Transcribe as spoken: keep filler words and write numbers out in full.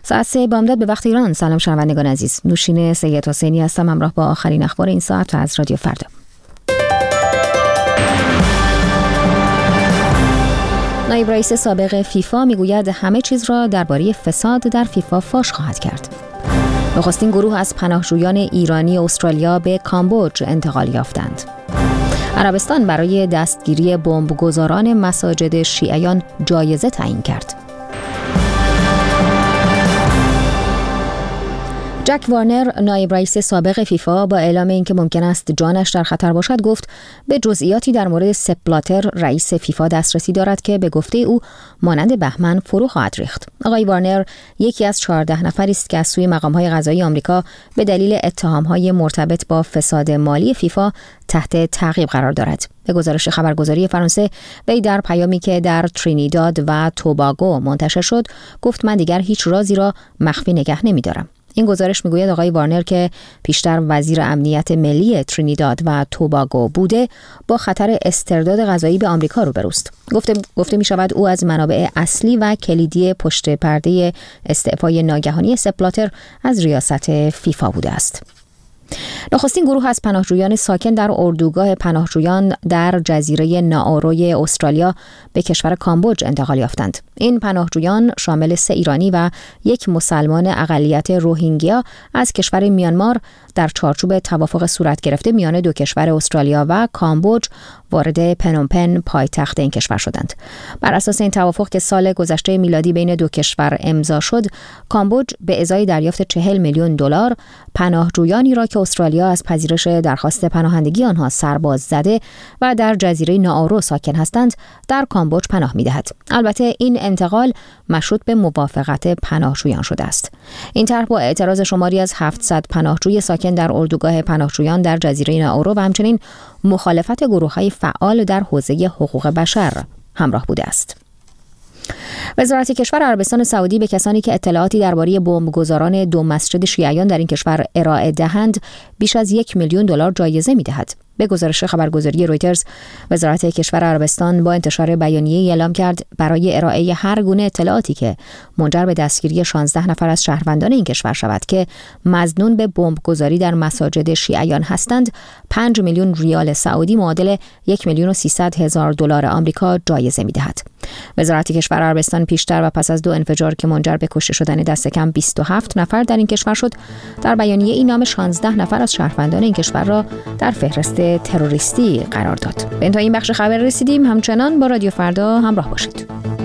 ساعت سه بامداد به وقت ایران. سلام شنوندگان عزیز، نوشین سید حسینی هستم، همراه با آخرین اخبار این ساعت و از رادیو فردا. نایب رئیس سابق فیفا میگوید همه چیز را درباره فساد در فیفا فاش خواهد کرد. نخستین گروه از پناهجویان ایرانی استرالیا به کامبوج انتقال یافتند. عربستان برای دستگیری بمبگذاران مساجد شیعیان جایزه تعیین کرد. جک وارنر، نایب رئیس سابق فیفا، با اعلام اینکه ممکن است جانش در خطر باشد گفت به جزئیاتی در مورد سپ بلاتر رئیس فیفا دسترسی دارد که به گفته او مانند بهمن فرو خواهد ریخت. آقای وارنر یکی از چهارده نفری است که از سوی مقام‌های قضایی آمریکا به دلیل اتهام‌های مرتبط با فساد مالی فیفا تحت تعقیب قرار دارد. به گزارش خبرگزاری فرانسه، وی در پیامی که در ترینیداد و توباگو منتشر شد گفت من دیگر هیچ رازی را مخفی نگه نمی‌دارم. این گزارش میگوید آقای وارنر که پیشتر وزیر امنیت ملی ترینیداد و توباگو بوده، با خطر استرداد قضایی به آمریکا روبروست. گفته گفته می شود او از منابع اصلی و کلیدی پشت پرده استعفای ناگهانی سپ بلاتر از ریاست فیفا بوده است. نخستین گروه از پناهجویان ساکن در اردوگاه پناهجویان در جزیره نائوروی استرالیا به کشور کامبوج انتقال یافتند. این پناهجویان شامل سه ایرانی و یک مسلمان اقلیت روهینگیا از کشور میانمار در چارچوب توافق صورت گرفته میان دو کشور استرالیا و کامبوج وارد پنومپن پایتخت این کشور شدند. بر اساس این توافق که سال گذشته میلادی بین دو کشور امضا شد، کامبوج به ازای دریافت چهل میلیون دلار پناهجویانی را که استرالیا از پذیرش درخواست پناهندگی آنها سرباز زده و در جزیره نائورو ساکن هستند، در کامبوج پناه می‌دهد. البته این انتقال مشروط به موافقت پناهجویان شده است. این طرح با اعتراض شماری از هفتصد پناهجوی ساکن در اردوگاه پناهجویان در جزیره نائورو و همچنین مخالفت گروه‌های فعال در حوزه حقوق بشر همراه بوده است. وزارت کشور عربستان سعودی به کسانی که اطلاعاتی درباره بمبگذاران دو مسجد شیعیان در این کشور ارائه دهند بیش از یک میلیون دلار جایزه می‌دهد. به گزارش خبرگزاری رویترز، وزارت کشور عربستان با انتشار بیانیه‌ای اعلام کرد برای ارائه هر گونه اطلاعاتی که منجر به دستگیری شانزده نفر از شهروندان این کشور شود که مظنون به بمبگذاری در مساجد شیعیان هستند، پنج میلیون ریال سعودی معادل یک میلیون و سیصد هزار دلار آمریکا جایزه می‌دهد. وزارت کشور عربستان پیشتر و پس از دو انفجار که منجر به کشته شدن دست کم بیست و هفت نفر در این کشور شد، در بیانیه این نام شانزده نفر از شهروندان این کشور را در فهرست تروریستی قرار داد. به انتهای این بخش خبر رسیدیم. همچنان با رادیو فردا همراه باشید.